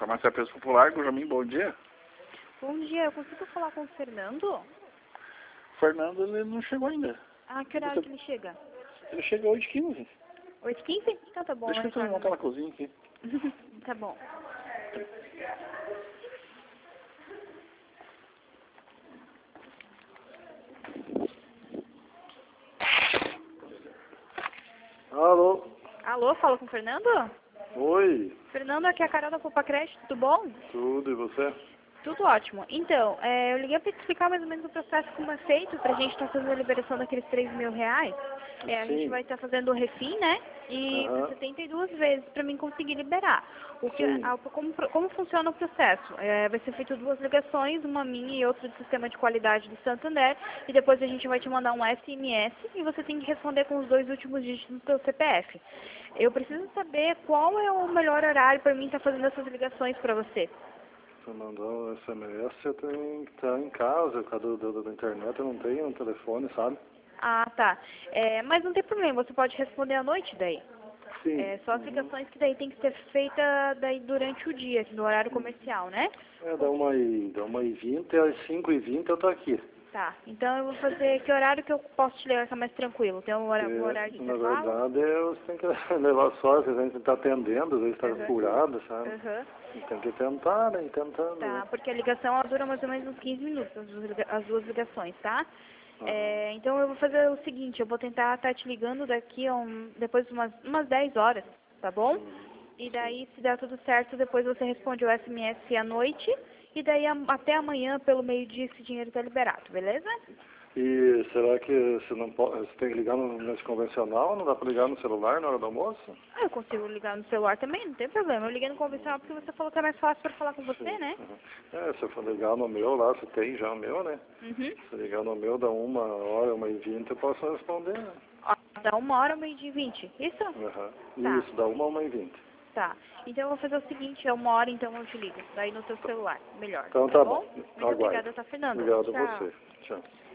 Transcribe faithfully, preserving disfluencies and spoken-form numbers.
Farmácia Preço Popular, Gujamin, bom dia. Bom dia, eu consigo falar com o Fernando? O Fernando, ele não chegou ainda. Ah, que horário Você... que ele chega? Ele chega oito e quinze. oito e quinze? Então tá bom. Deixa eu montar na cozinha aqui. Tá bom. Alô? Alô, fala com o Fernando? Oi. Fernando, aqui é a Carol da Poupa Crédito, tudo bom? Tudo, e você? Tudo ótimo. Então, é, eu liguei para te explicar mais ou menos o processo como é feito, para a gente estar fazendo a liberação daqueles três mil reais. É, a Sim. gente vai estar fazendo o refim, né? E Aham. setenta e duas vezes para mim conseguir liberar. O que, Sim. a, como, como funciona o processo? É, vai ser feito duas ligações, uma minha e outra do sistema de qualidade do Santander, e depois a gente vai te mandar um S M S e você tem que responder com os dois últimos dígitos do seu C P F. Eu preciso saber qual é o melhor horário para mim estar fazendo essas ligações para você. Você mandou um S M S, eu tenho que estar em casa, por causa do, do, da internet, eu não tenho um telefone, sabe? Ah, tá. É, mas não tem problema, você pode responder à noite daí. Sim. É, só as Uhum. ligações que daí tem que ser feita daí durante o dia, no horário comercial, né? É, dá uma e, dá uma e vinte, às cinco e vinte eu tô aqui. Tá, então eu vou fazer, que horário que eu posso te ligar que é mais tranquilo? Tem um horário, um horário de Na intervalo? verdade, você tem que levar sorte, a gente está atendendo, às vezes está Uhum. furado, sabe? Uhum. E tem que tentar, né? E tentando. Tá, Né? porque a ligação ela dura mais ou menos uns quinze minutos, as duas, liga- as duas ligações, tá? Uhum. É, então eu vou fazer o seguinte, eu vou tentar estar te ligando daqui a um, depois de umas, umas dez horas, tá bom? Uhum. E daí, se der tudo certo, depois você responde o S M S à noite, e daí a- até amanhã, pelo meio-dia, esse dinheiro está liberado, beleza? E será que você não pode, você tem que ligar no nesse convencional? Não dá para ligar no celular na hora do almoço? Ah, eu consigo ligar no celular também, não tem problema. Eu liguei no convencional porque você falou que é mais fácil para falar com você, Sim. né? Uhum. É, se eu for ligar no meu lá, você tem já o meu, né? Uhum. Se ligar no meu, dá uma hora, uma e vinte, eu posso responder. Né? Ó, dá uma hora, meio-dia e vinte, isso? Uhum. Tá, Isso, dá uma, uma e vinte. tá. Então eu vou fazer o seguinte, é uma hora então eu te ligo, daí no seu celular, melhor, Então tá tá bom? bom. Muito Aguardo. obrigada, tá, Fernando? Obrigado a Tchau. você. Tchau.